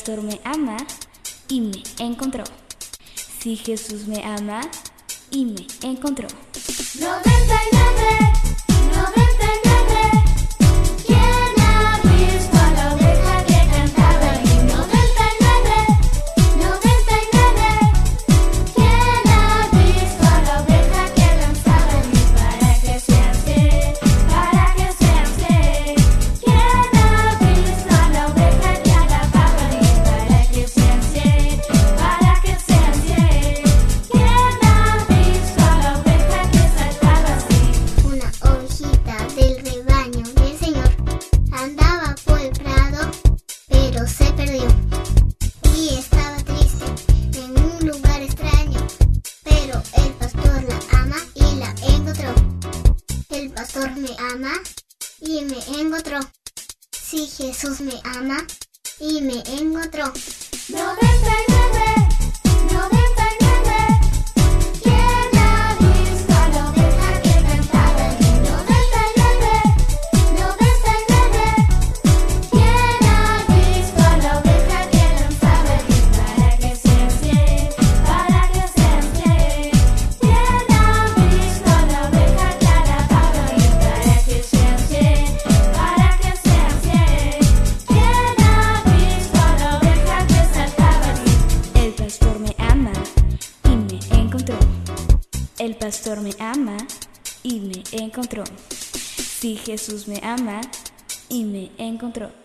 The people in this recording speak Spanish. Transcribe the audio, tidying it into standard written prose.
pastor me ama y me encontró. Sí, Jesús me ama y me encontró. 99, 99. ¿Quién ha visto a la oveja que cantaba ahí? 99, 99. ¿Quién ha visto a la oveja que danzaba ahí? Para que sean 100, para que sean 100. ¿Quién ha visto a la oveja que alababa ahí? Para que sean 100, para que sean 100. ¿Quién ha visto a la oveja que saltaba así? Una ovejita del rebaño del Señor andaba por el prado, pero se perdió y estaba triste en un lugar extraño. Pero el pastor la ama y la encontró. El pastor me ama y me encontró. Sí, Jesús me ama y me encontró. 99, 99. ¿Quién ha visto a la oveja que cantaba ahí? 99, 99. ¿Quién ha visto a la oveja que danzaba ahí? Para que sean 100, para que sean 100. ¿Quién ha visto a la oveja que alababa ahí? Para que sean 100, para que sean 100. ¿Quién ha visto a la oveja que saltaba así? El pastor me ama y me encontró. El pastor me ama y me encontró. Sí, Jesús me ama y me encontró.